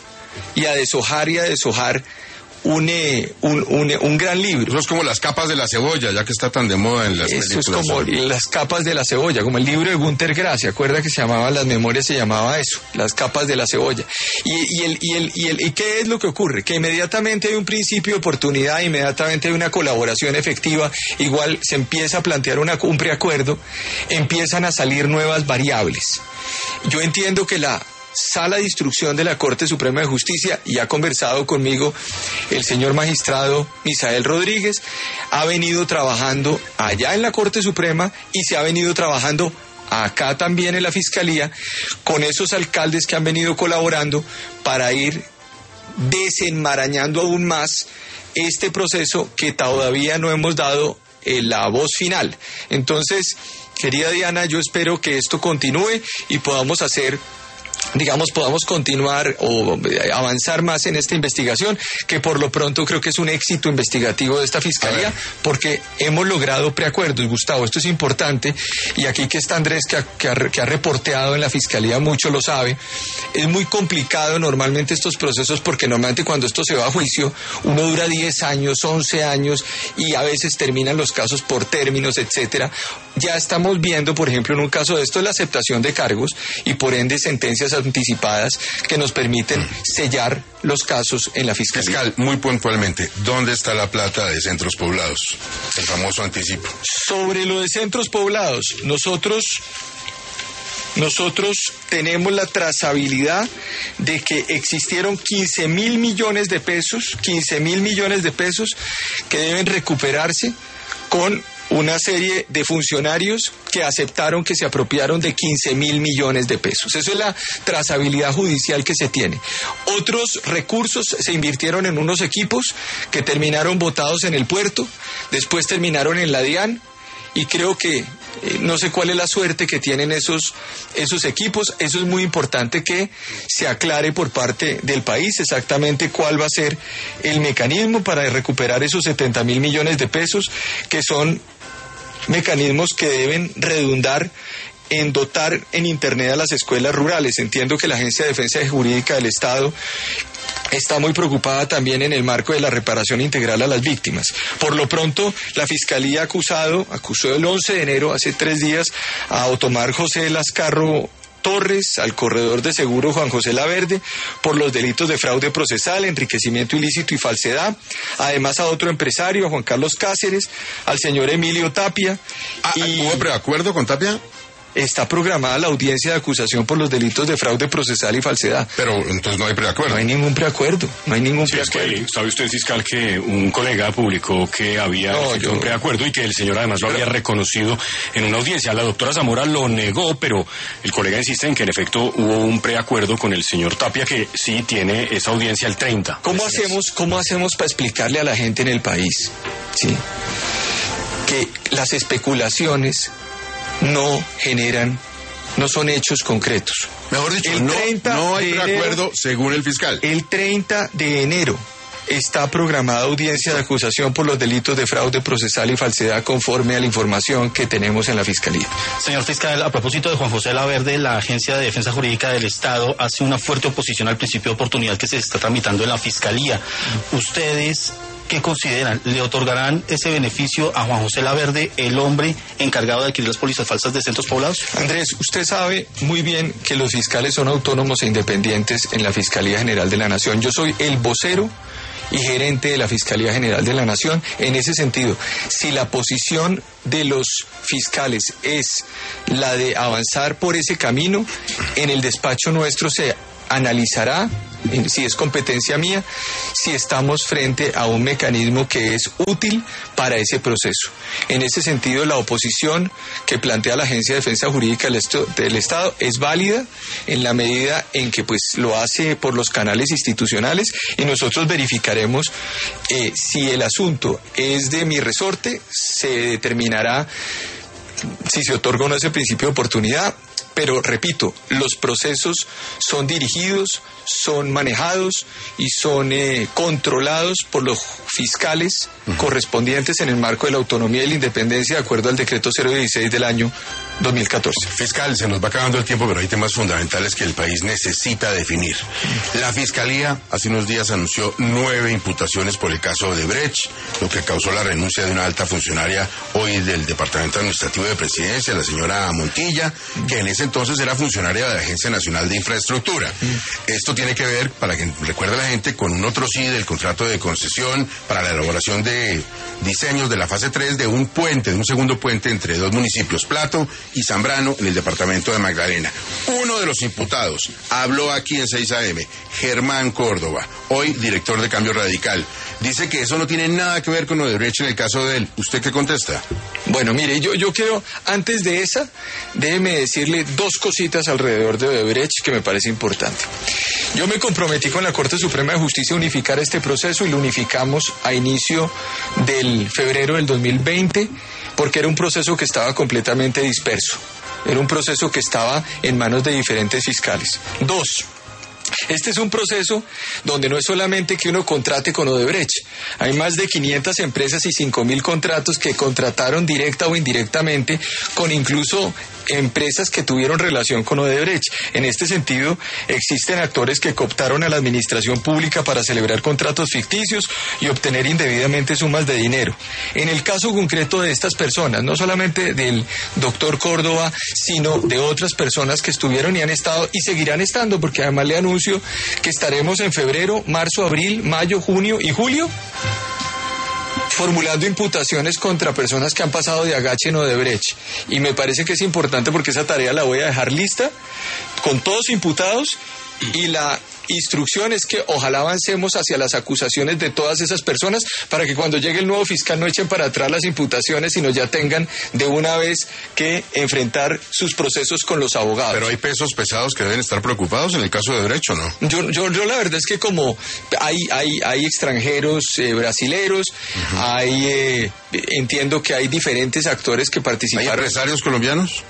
y a deshojar y a deshojar un, un, un, un gran libro. Eso es como las capas de la cebolla, ya que está tan de moda en las Eso películas. Eso es como las capas de la cebolla, como el libro de Günter Grass, ¿se acuerda que se llamaba Las Memorias? Se llamaba eso, las capas de la cebolla. Y, y, el, y, el, y, el, ¿Y qué es lo que ocurre? Que inmediatamente hay un principio de oportunidad, inmediatamente hay una colaboración efectiva, igual se empieza a plantear una, un preacuerdo, empiezan a salir nuevas variables. Yo entiendo que la Sala de Instrucción de la Corte Suprema de Justicia, y ha conversado conmigo el señor magistrado Misael Rodríguez, ha venido trabajando allá en la Corte Suprema y se ha venido trabajando acá también en la Fiscalía con esos alcaldes que han venido colaborando para ir desenmarañando aún más este proceso que todavía no hemos dado eh, la voz final. Entonces, querida Diana, yo espero que esto continúe y podamos hacer, digamos, podamos continuar o avanzar más en esta investigación, que por lo pronto creo que es un éxito investigativo de esta Fiscalía, porque hemos logrado preacuerdos, Gustavo, esto es importante, y aquí que está Andrés, que ha, que ha, que ha reporteado en la Fiscalía, mucho lo sabe. Es muy complicado normalmente estos procesos, porque normalmente cuando esto se va a juicio, uno dura diez años, once años, y a veces terminan los casos por términos, etcétera. Ya estamos viendo, por ejemplo, en un caso de esto, la aceptación de cargos y por ende sentencias anticipadas que nos permiten sellar los casos en la Fiscalía. Fiscal, muy puntualmente, ¿dónde está la plata de centros poblados? El famoso anticipo. Sobre lo de centros poblados, nosotros... Nosotros tenemos la trazabilidad de que existieron quince mil millones de pesos, quince mil millones de pesos que deben recuperarse con una serie de funcionarios que aceptaron que se apropiaron de quince mil millones de pesos. Eso es la trazabilidad judicial que se tiene. Otros recursos se invirtieron en unos equipos que terminaron botados en el puerto, después terminaron en la DIAN, y creo que eh, no sé cuál es la suerte que tienen esos, esos equipos. Eso es muy importante que se aclare por parte del país exactamente cuál va a ser el mecanismo para recuperar esos setenta mil millones de pesos, que son mecanismos que deben redundar en dotar en Internet a las escuelas rurales. Entiendo que la Agencia de Defensa Jurídica del Estado está muy preocupada también en el marco de la reparación integral a las víctimas. Por lo pronto, la Fiscalía ha acusado, acusó el once de enero, hace tres días, a Otomar José Lascarro Torres, al corredor de seguro Juan José Laverde, por los delitos de fraude procesal, enriquecimiento ilícito y falsedad. Además, a otro empresario, a Juan Carlos Cáceres, al señor Emilio Tapia. Ah, y... ¿Hubo preacuerdo con Tapia? Está programada la audiencia de acusación por los delitos de fraude procesal y falsedad. Pero entonces no hay preacuerdo. No hay ningún preacuerdo, no hay ningún sí, preacuerdo. Es que, ¿sabe usted, fiscal, que un colega publicó que había no, yo... un preacuerdo y que el señor además lo pero... había reconocido en una audiencia? La doctora Zamora lo negó, pero el colega insiste en que en efecto hubo un preacuerdo con el señor Tapia, que sí tiene esa audiencia el treinta. ¿Cómo hacemos, cómo hacemos para explicarle a la gente en el país, sí, que las especulaciones no generan, no son hechos concretos? Mejor dicho, no, no hay preacuerdo según el fiscal. El treinta de enero está programada audiencia de acusación por los delitos de fraude procesal y falsedad, conforme a la información que tenemos en la Fiscalía. Señor fiscal, a propósito de Juan José Laverde, la Agencia de Defensa Jurídica del Estado hace una fuerte oposición al principio de oportunidad que se está tramitando en la Fiscalía. ¿Ustedes qué consideran? ¿Le otorgarán ese beneficio a Juan José Laverde, el hombre encargado de adquirir las pólizas falsas de centros poblados? Andrés, usted sabe muy bien que los fiscales son autónomos e independientes en la Fiscalía General de la Nación. Yo soy el vocero y gerente de la Fiscalía General de la Nación. En ese sentido, si la posición de los fiscales es la de avanzar por ese camino, en el despacho nuestro se analizará, si es competencia mía, si estamos frente a un mecanismo que es útil para ese proceso. En ese sentido, la oposición que plantea la Agencia de Defensa Jurídica del Estado es válida en la medida en que pues lo hace por los canales institucionales, y nosotros verificaremos eh, si el asunto es de mi resorte, se determinará si se otorga o no ese principio de oportunidad. Pero, repito, los procesos son dirigidos, son manejados y son eh, controlados por los fiscales uh-huh. correspondientes en el marco de la autonomía y la independencia, de acuerdo al decreto cero dieciséis del año dos mil catorce. Fiscal, se nos va acabando el tiempo, pero hay temas fundamentales que el país necesita definir. La Fiscalía hace unos días anunció nueve imputaciones por el caso de Brecht, lo que causó la renuncia de una alta funcionaria hoy del Departamento Administrativo de Presidencia, la señora Montilla, que en ese entonces era funcionaria de la Agencia Nacional de Infraestructura. Esto tiene que ver, para que recuerde la gente, con un otro sí del contrato de concesión para la elaboración de diseños de la fase tres de un puente, de un segundo puente entre dos municipios, Plato y Zambrano, en el departamento de Magdalena. Uno de los imputados habló aquí en seis A M, Germán Córdoba, hoy director de Cambio Radical. Dice que eso no tiene nada que ver con lo de Brecht en el caso de él. ¿Usted qué contesta? Bueno, mire, yo, yo quiero, antes de esa, déjeme decirle decirle dos cositas alrededor de Odebrecht que me parece importante. Yo me comprometí con la Corte Suprema de Justicia a unificar este proceso y lo unificamos a inicio del febrero del dos mil veinte porque era un proceso que estaba completamente disperso. Era un proceso que estaba en manos de diferentes fiscales. Dos, este es un proceso donde no es solamente que uno contrate con Odebrecht. Hay más de quinientas empresas y cinco mil contratos que contrataron directa o indirectamente con incluso empresas que tuvieron relación con Odebrecht. En este sentido, existen actores que cooptaron a la administración pública para celebrar contratos ficticios y obtener indebidamente sumas de dinero. En el caso concreto de estas personas, no solamente del doctor Córdoba, sino de otras personas que estuvieron y han estado y seguirán estando, porque además le anuncio que estaremos en febrero, marzo, abril, mayo, junio y julio formulando imputaciones contra personas que han pasado de agache en Odebrecht. Y me parece que es importante porque esa tarea la voy a dejar lista con todos imputados y la instrucción es que ojalá avancemos hacia las acusaciones de todas esas personas para que cuando llegue el nuevo fiscal no echen para atrás las imputaciones, sino ya tengan de una vez que enfrentar sus procesos con los abogados. Pero hay pesos pesados que deben estar preocupados en el caso de Odebrecht, ¿o no? Yo, yo, yo la verdad es que como hay, hay, hay extranjeros eh, brasileros, uh-huh. hay, eh, entiendo que hay diferentes actores que participaron. ¿Hay empresarios colombianos?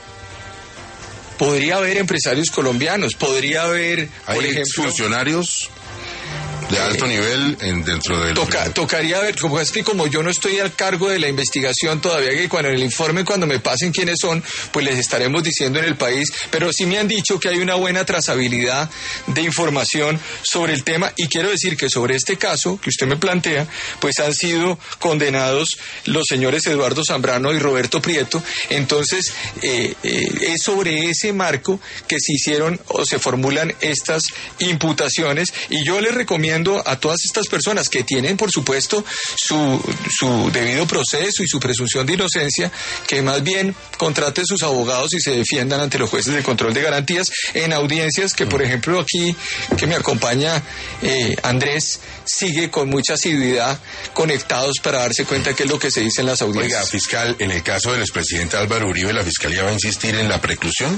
Podría haber empresarios colombianos, podría haber, ¿hay por ejemplo, funcionarios de alto eh, nivel en, dentro del... Toca, tocaría ver, como es que como yo no estoy al cargo de la investigación todavía, que cuando en el informe, cuando me pasen quiénes son, pues les estaremos diciendo en el país, pero sí me han dicho que hay una buena trazabilidad de información sobre el tema, y quiero decir que sobre este caso que usted me plantea, pues han sido condenados los señores Eduardo Zambrano y Roberto Prieto. Entonces eh, eh, es sobre ese marco que se hicieron o se formulan estas imputaciones, y yo les recomiendo a todas estas personas que tienen, por supuesto, su, su debido proceso y su presunción de inocencia, que más bien contraten sus abogados y se defiendan ante los jueces de control de garantías en audiencias que, por ejemplo, aquí que me acompaña eh, Andrés, sigue con mucha asiduidad conectados para darse cuenta qué es lo que se dice en las audiencias. Oiga, fiscal, en el caso del expresidente Álvaro Uribe, ¿la Fiscalía va a insistir en la preclusión?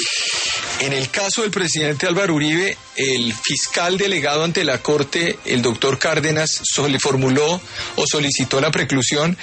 En el caso del presidente Álvaro Uribe, el fiscal delegado ante la Corte, el doctor Cárdenas, le formuló o solicitó la preclusión,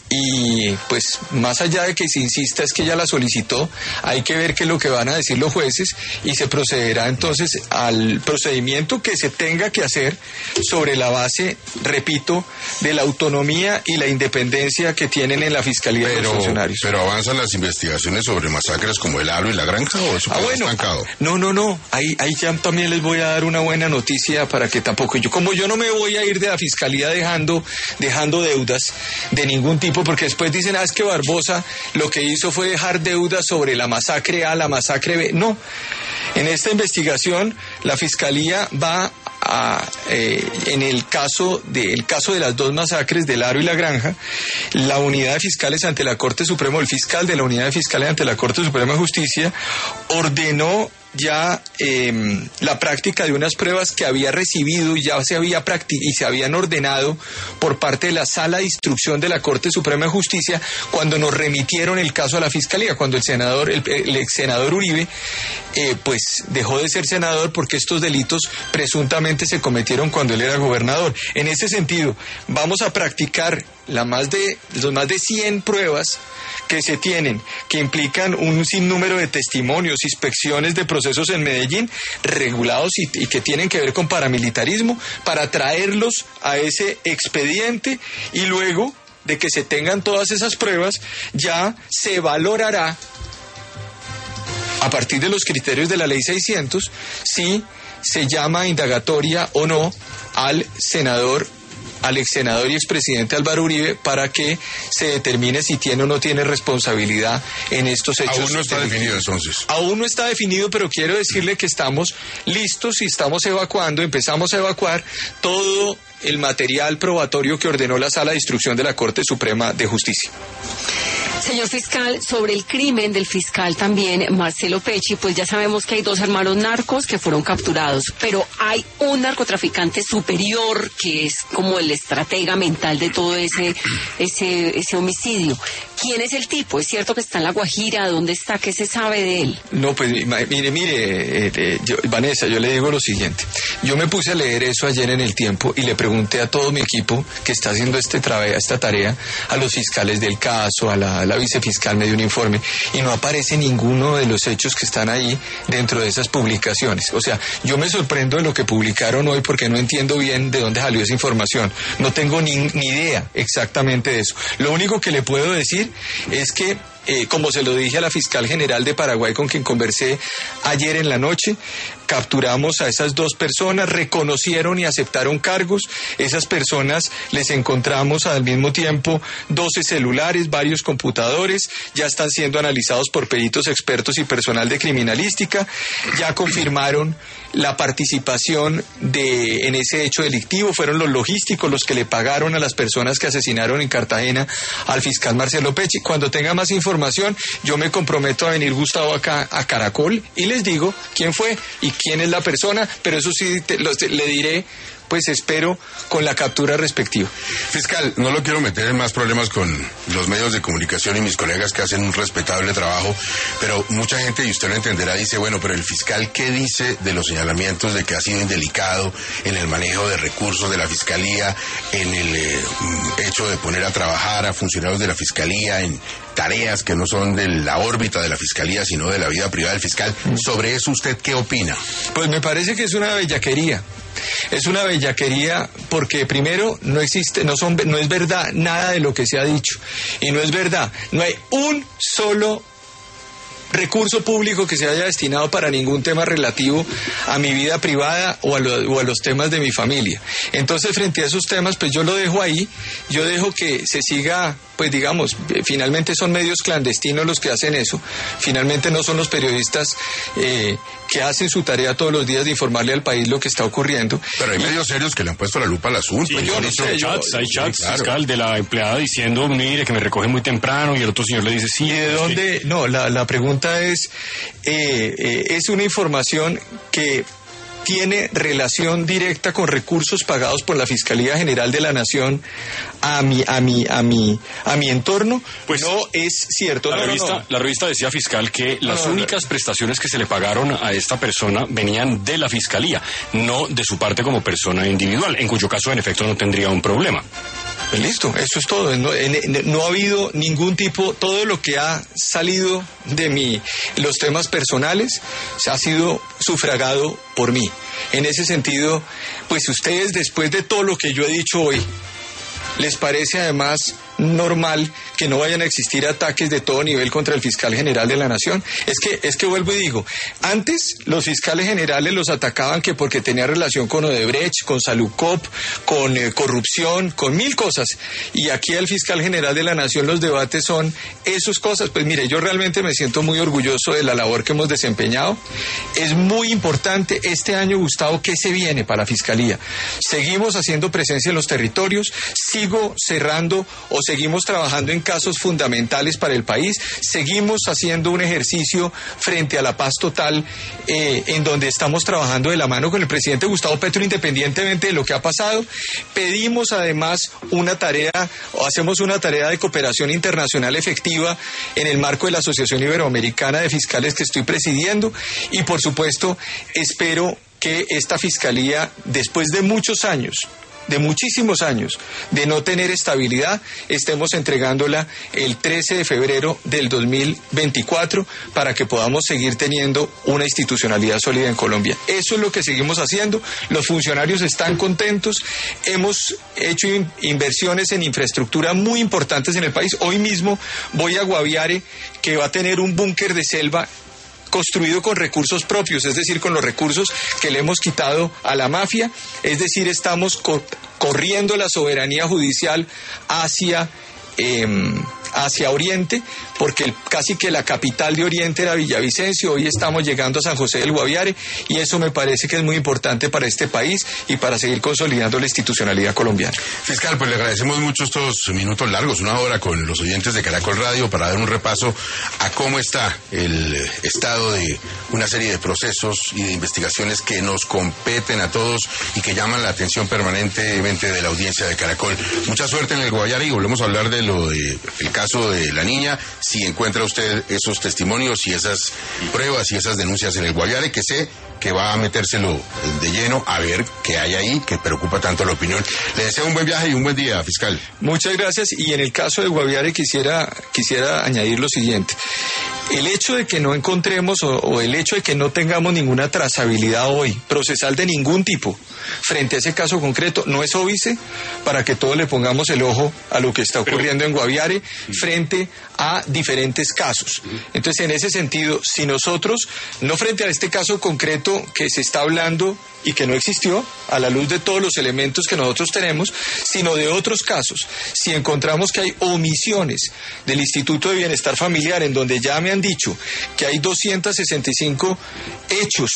y pues más allá de que se insista es que ya la solicitó, hay que ver qué es lo que van a decir los jueces y se procederá entonces al procedimiento que se tenga que hacer sobre la base, repito, de la autonomía y la independencia que tienen en la Fiscalía pero, de los funcionarios. ¿Pero avanzan las investigaciones sobre masacres como el Aro y la Granja o eso ah, bueno, estancado? No, no, no, ahí, ahí ya también les voy a dar una buena noticia para que tampoco yo, como yo no me voy a ir de la Fiscalía dejando, dejando deudas de ningún tipo, porque después dicen, ah, es que Barbosa lo que hizo fue dejar deudas sobre la masacre A, la masacre B. No, en esta investigación la Fiscalía va a, eh, en el caso de, el caso de las dos masacres del Aro y la Granja, la unidad de fiscales ante la Corte Suprema, el fiscal de la unidad de fiscales ante la Corte Suprema de Justicia ordenó ya eh, la práctica de unas pruebas que había recibido y ya se había practic- y se habían ordenado por parte de la Sala de Instrucción de la Corte Suprema de Justicia cuando nos remitieron el caso a la Fiscalía, cuando el senador, el, el ex senador Uribe, eh, pues dejó de ser senador porque estos delitos presuntamente se cometieron cuando él era gobernador. En ese sentido, vamos a practicar la más de, los más de cien pruebas que se tienen, que implican un sinnúmero de testimonios, inspecciones de procesos en Medellín, regulados y, y que tienen que ver con paramilitarismo, para traerlos a ese expediente, y luego de que se tengan todas esas pruebas, ya se valorará, a partir de los criterios de la ley seiscientos, si se llama indagatoria o no al senador al ex senador y expresidente Álvaro Uribe, para que se determine si tiene o no tiene responsabilidad en estos hechos. Aún no está definido entonces. Aún no está definido, pero quiero decirle que estamos listos y estamos evacuando, empezamos a evacuar todo el material probatorio que ordenó la Sala de Instrucción de la Corte Suprema de Justicia. Señor fiscal, sobre el crimen del fiscal también, Marcelo Pecci, pues ya sabemos que hay dos hermanos narcos que fueron capturados, pero hay un narcotraficante superior que es como el estratega mental de todo ese, ese, ese homicidio. ¿Quién es el tipo? ¿Es cierto que está en La Guajira? ¿Dónde está? ¿Qué se sabe de él? No, pues mire, mire, eh, eh, yo, Vanessa, yo le digo lo siguiente. Yo me puse a leer eso ayer en El Tiempo y le pregunté a todo mi equipo que está haciendo este trabe, esta tarea, a los fiscales del caso, a la, a la vicefiscal, me dio un informe, y no aparece ninguno de los hechos que están ahí dentro de esas publicaciones. O sea, yo me sorprendo de lo que publicaron hoy porque no entiendo bien de dónde salió esa información. No tengo ni, ni idea exactamente de eso. Lo único que le puedo decir es que, eh, como se lo dije a la fiscal general de Paraguay con quien conversé ayer en la noche, capturamos a esas dos personas, reconocieron y aceptaron cargos. Esas personas les encontramos al mismo tiempo doce celulares, varios computadores, ya están siendo analizados por peritos expertos y personal de criminalística, ya confirmaron la participación de en ese hecho delictivo, fueron los logísticos los que le pagaron a las personas que asesinaron en Cartagena al fiscal Marcelo Pecci. Cuando tenga más información, yo me comprometo a venir, Gustavo, acá a Caracol y les digo quién fue y quién es la persona, pero eso sí te, lo, te, le diré, pues espero, con la captura respectiva. Fiscal, no lo quiero meter en más problemas con los medios de comunicación y mis colegas que hacen un respetable trabajo, pero mucha gente, y usted lo entenderá, dice, bueno, pero el fiscal, ¿qué dice de los señalamientos de que ha sido indelicado en el manejo de recursos de la Fiscalía, en el eh, hecho de poner a trabajar a funcionarios de la Fiscalía en tareas que no son de la órbita de la Fiscalía, sino de la vida privada del fiscal? ¿Sobre eso usted qué opina? Pues me parece que es una bellaquería. Es una bellaquería porque primero no existe, no son, no es verdad nada de lo que se ha dicho. Y no es verdad, no hay un solo recurso público que se haya destinado para ningún tema relativo a mi vida privada o a, lo, o a los temas de mi familia. Entonces, frente a esos temas, pues yo lo dejo ahí, yo dejo que se siga, pues digamos, finalmente son medios clandestinos los que hacen eso, finalmente no son los periodistas eh, que hacen su tarea todos los días de informarle al país lo que está ocurriendo. Pero hay medios serios que le han puesto la lupa al asunto. Sí, yo no sé, hay chats, yo, hay chats, claro, fiscal, de la empleada diciendo, mire, que me recoge muy temprano, y el otro señor le dice, sí. ¿Y de dónde? Sí. No, la, la pregunta es, eh, eh, es una información que tiene relación directa con recursos pagados por la Fiscalía General de la Nación a mi a mi a mi a mi entorno. Pues no es cierto. La no, revista no, no. la revista decía, fiscal, que no, las no, únicas no. prestaciones que se le pagaron a esta persona venían de la Fiscalía, no de su parte como persona individual, en cuyo caso en efecto no tendría un problema. Pues listo, eso es todo. No, no ha habido ningún tipo, todo lo que ha salido de mí, los temas personales, se ha sido sufragado por mí. En ese sentido, pues ustedes, después de todo lo que yo he dicho hoy, ¿les parece además normal que no vayan a existir ataques de todo nivel contra el fiscal general de la Nación? Es que, es que vuelvo y digo, antes los fiscales generales los atacaban que porque tenía relación con Odebrecht, con Salucop, con eh, corrupción, con mil cosas. Y aquí el fiscal general de la Nación, los debates son esas cosas. Pues mire, yo realmente me siento muy orgulloso de la labor que hemos desempeñado. Es muy importante este año, Gustavo, ¿qué se viene para la Fiscalía? Seguimos haciendo presencia en los territorios, sigo cerrando o seguimos trabajando en casos fundamentales para el país, seguimos haciendo un ejercicio frente a la paz total, eh, en donde estamos trabajando de la mano con el presidente Gustavo Petro, independientemente de lo que ha pasado. Pedimos además una tarea, o hacemos una tarea de cooperación internacional efectiva en el marco de la Asociación Iberoamericana de Fiscales que estoy presidiendo, y por supuesto espero que esta Fiscalía, después de muchos años, de muchísimos años de no tener estabilidad, estemos entregándola el trece de febrero del dos mil veinticuatro para que podamos seguir teniendo una institucionalidad sólida en Colombia. Eso es lo que seguimos haciendo. Los funcionarios están contentos. Hemos hecho in- inversiones en infraestructura muy importantes en el país. Hoy mismo voy a Guaviare, que va a tener un búnker de selva construido con recursos propios, es decir, con los recursos que le hemos quitado a la mafia, es decir, estamos co- corriendo la soberanía judicial hacia eh, hacia Oriente, porque el, casi que la capital de Oriente era Villavicencio, hoy estamos llegando a San José del Guaviare, y eso me parece que es muy importante para este país y para seguir consolidando la institucionalidad colombiana. Fiscal, pues le agradecemos mucho estos minutos largos, una hora con los oyentes de Caracol Radio, para dar un repaso a cómo está el estado de una serie de procesos y de investigaciones que nos competen a todos y que llaman la atención permanentemente de la audiencia de Caracol. Mucha suerte en el Guaviare, y volvemos a hablar de lo de el caso de la niña, si encuentra usted esos testimonios y esas pruebas y esas denuncias en el Guaviare, que sé que va a metérselo de lleno a ver qué hay ahí, que preocupa tanto la opinión. Le deseo un buen viaje y un buen día, fiscal. Muchas gracias, y en el caso del Guaviare quisiera, quisiera añadir lo siguiente. El hecho de que no encontremos o, o el hecho de que no tengamos ninguna trazabilidad hoy, procesal de ningún tipo, frente a ese caso concreto, no es óbice para que todos le pongamos el ojo a lo que está ocurriendo en Guaviare frente a diferentes casos. Entonces, en ese sentido, si nosotros, no frente a este caso concreto que se está hablando y que no existió, a la luz de todos los elementos que nosotros tenemos, sino de otros casos, si encontramos que hay omisiones del Instituto de Bienestar Familiar, en donde ya me han dicho que hay doscientos sesenta y cinco hechos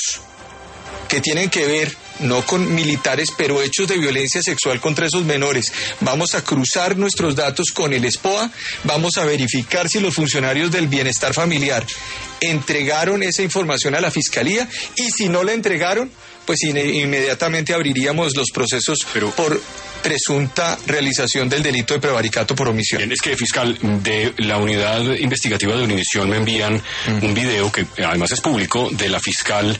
que tienen que ver no con militares, pero hechos de violencia sexual contra esos menores. Vamos a cruzar nuestros datos con el ESPOA, vamos a verificar si los funcionarios del bienestar familiar entregaron esa información a la Fiscalía, y si no la entregaron, pues inmediatamente abriríamos los procesos pero, por presunta realización del delito de prevaricato por omisión. Bien, es que, fiscal, de la unidad investigativa de Univisión me envían mm. un video que además es público, de la fiscal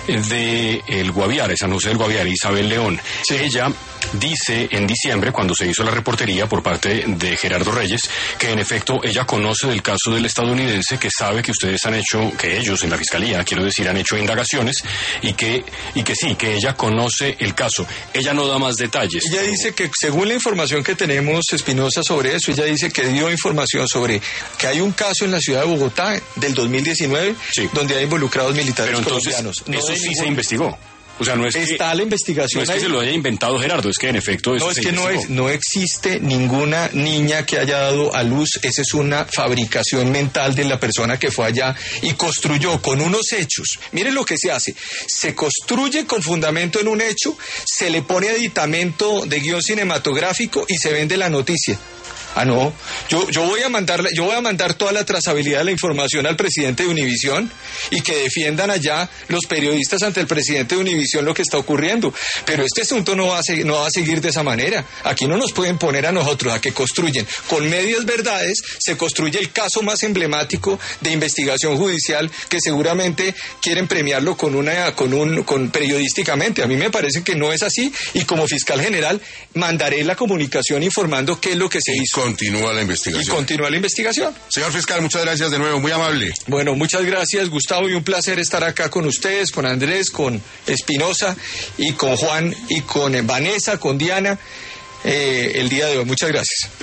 de el Guaviare, San José del Guaviare, Isabel León. Sí. Ella dice en diciembre, cuando se hizo la reportería por parte de Gerardo Reyes, que en efecto ella conoce del caso del estadounidense, que sabe que ustedes han hecho, que ellos en la fiscalía, quiero decir, han hecho indagaciones, y que, y que sí, que ella conoce el caso. Ella no da más detalles. Ella dice que según la información que tenemos, Espinosa, sobre eso, ella dice que dio información sobre que hay un caso en la ciudad de Bogotá del dos mil diecinueve, sí, donde hay involucrados militares Pero entonces, colombianos. No eso sí ningún... se investigó. O sea, no es está que, la investigación. No es que ahí. se lo haya inventado Gerardo, es que en efecto eso No, es se que no, es, no existe ninguna niña que haya dado a luz. Esa es una fabricación mental de la persona que fue allá y construyó con unos hechos. Miren lo que se hace. Se construye con fundamento en un hecho, se le pone aditamento de guión cinematográfico y se vende la noticia. Ah, no, yo, yo voy a mandarle, yo voy a mandar toda la trazabilidad de la información al presidente de Univisión, y que defiendan allá los periodistas ante el presidente de Univisión lo que está ocurriendo. Pero este asunto no va a seguir, no va a seguir de esa manera. Aquí no nos pueden poner a nosotros a que construyen con medias verdades, se construye el caso más emblemático de investigación judicial, que seguramente quieren premiarlo con una, con un, con periodísticamente. A mí me parece que no es así, y como fiscal general mandaré la comunicación informando qué es lo que se hizo. Continúa la investigación. Y continúa la investigación. Señor fiscal, muchas gracias de nuevo, muy amable. Bueno, muchas gracias, Gustavo, y un placer estar acá con ustedes, con Andrés, con Espinosa, y con Juan, y con Vanessa, con Diana, eh, el día de hoy. Muchas gracias.